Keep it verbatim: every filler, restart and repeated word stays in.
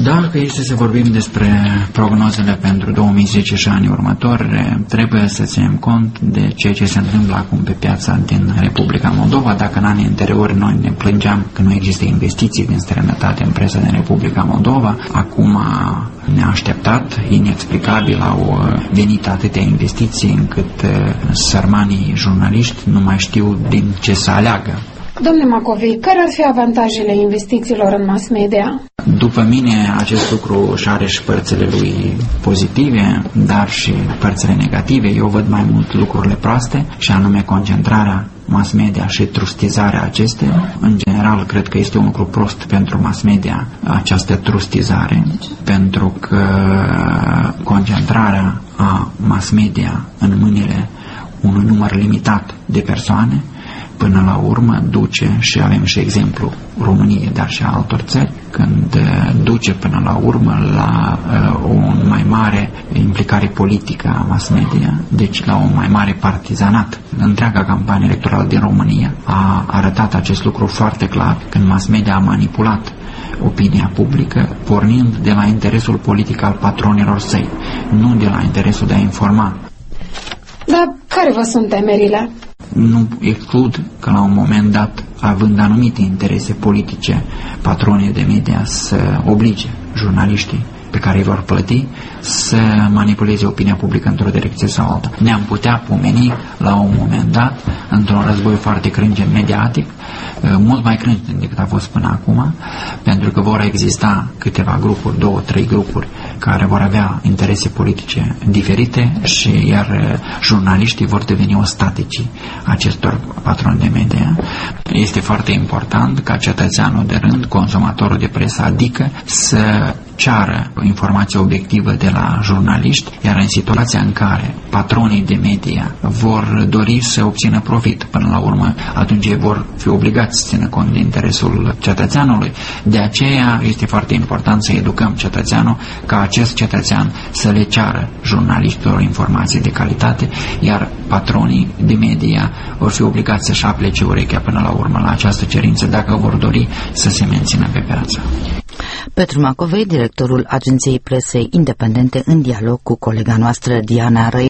Dacă este să vorbim despre prognozele pentru două mii zece și anii următori, trebuie să ținem cont de ceea ce se întâmplă acum pe piața din Republica Moldova. Dacă în anii anteriori noi ne plângeam că nu există investiții din străinătate în presa din Republica Moldova, acum neașteptat, inexplicabil, au venit atâtea investiții încât sărmanii jurnaliști nu mai știu din ce să aleagă. Domnule Macovei, care ar fi avantajele investițiilor în mass media? După mine, acest lucru și are și părțile lui pozitive, dar și părțile negative. Eu văd mai mult lucrurile proaste, și anume concentrarea mass media și trustizarea acestea. În general, cred că este un lucru prost pentru mass media, această trustizare, pentru că concentrarea a mass media în mâinile unui număr limitat de persoane până la urmă duce, și avem și exemplu României, dar și a altor țări, când duce până la urmă la uh, o mai mare implicare politică a mass media, deci la un mai mare partizanat. Întreaga campanie electorală din România a arătat acest lucru foarte clar, când mass media a manipulat opinia publică, pornind de la interesul politic al patronilor săi, nu de la interesul de a informa. Dar care vă sunt temerile? Nu exclud că la un moment dat, având anumite interese politice, patronii de media să oblige jurnaliștii pe care îi vor plăti să manipuleze opinia publică într-o direcție sau alta. Ne-am putea pomeni la un moment dat într-un război foarte crângen mediatic, mult mai crângen decât a fost până acum, pentru că vor exista câteva grupuri, două, trei grupuri care vor avea interese politice diferite și iar jurnaliștii vor deveni ostaticii acestor patroni de media. Este foarte important ca cetățeanul de rând, consumatorul de presă, adică să ceară o informație obiectivă de la jurnaliști, iar în situația în care patronii de media vor dori să obțină profit până la urmă, atunci ei vor fi obligați să țină cont de interesul cetățeanului. De aceea este foarte important să educăm cetățeanul, ca acest cetățean să le ceară jurnaliștilor informații de calitate, iar patronii de media vor fi obligați să-și aplece urechea până la urmă la această cerință, dacă vor dori să se mențină pe piață. Petru Macovei, directorul Agenției Presei Independente, în dialog cu colega noastră Diana Răi.